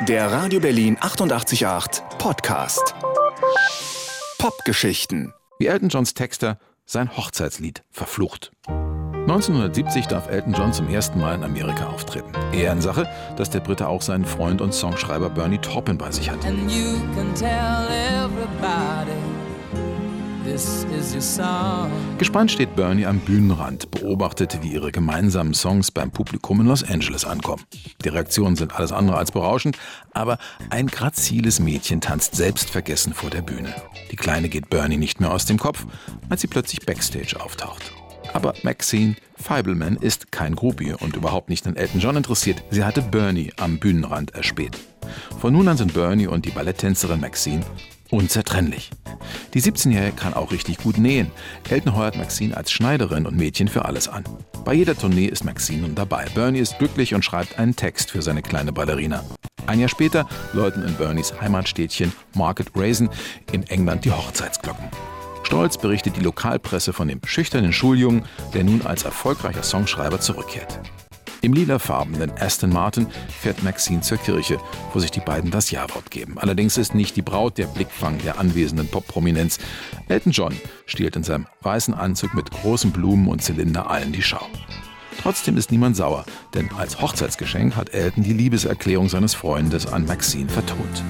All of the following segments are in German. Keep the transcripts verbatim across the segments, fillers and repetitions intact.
Der Radio Berlin achtundachtzig Komma acht Podcast. Popgeschichten. Wie Elton Johns Texter sein Hochzeitslied verflucht. neunzehnhundertsiebzig darf Elton John zum ersten Mal in Amerika auftreten. Ehrensache, dass der Brite auch seinen Freund und Songschreiber Bernie Taupin bei sich hat. And you can tell everybody this is your song. Gespannt steht Bernie am Bühnenrand, beobachtet, wie ihre gemeinsamen Songs beim Publikum in Los Angeles ankommen. Die Reaktionen sind alles andere als berauschend, aber ein graziles Mädchen tanzt selbstvergessen vor der Bühne. Die Kleine geht Bernie nicht mehr aus dem Kopf, als sie plötzlich backstage auftaucht. Aber Maxine Feibleman ist kein Groupie und überhaupt nicht an Elton John interessiert. Sie hatte Bernie am Bühnenrand erspäht. Von nun an sind Bernie und die Balletttänzerin Maxine unzertrennlich. Die siebzehnjährige kann auch richtig gut nähen. Elton heuert Maxine als Schneiderin und Mädchen für alles an. Bei jeder Tournee ist Maxine nun dabei. Bernie ist glücklich und schreibt einen Text für seine kleine Ballerina. Ein Jahr später läuten in Bernies Heimatstädtchen Market Raisin in England die Hochzeitsglocken. Stolz berichtet die Lokalpresse von dem schüchternen Schuljungen, der nun als erfolgreicher Songschreiber zurückkehrt. Im lilafarbenen Aston Martin fährt Maxine zur Kirche, wo sich die beiden das Ja-Wort geben. Allerdings ist nicht die Braut der Blickfang der anwesenden Pop-Prominenz. Elton John stiehlt in seinem weißen Anzug mit großen Blumen und Zylinder allen die Schau. Trotzdem ist niemand sauer, denn als Hochzeitsgeschenk hat Elton die Liebeserklärung seines Freundes an Maxine vertont.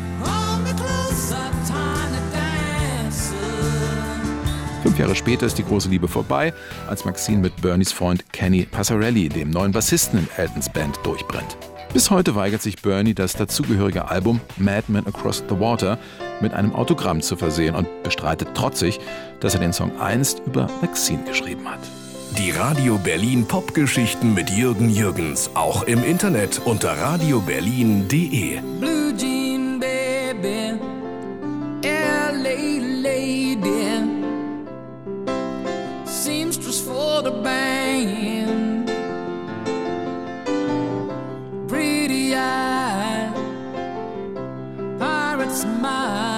Fünf Jahre später ist die große Liebe vorbei, als Maxine mit Bernies Freund Kenny Passarelli, dem neuen Bassisten in Eltons Band, durchbrennt. Bis heute weigert sich Bernie, das dazugehörige Album Madman Across the Water mit einem Autogramm zu versehen und bestreitet trotzig, dass er den Song einst über Maxine geschrieben hat. Die Radio Berlin Popgeschichten mit Jürgen Jürgens, auch im Internet unter radio berlin punkt de. Blue Jean Baby, L A Lady, seamstress for the band, pretty eye, pirate smile.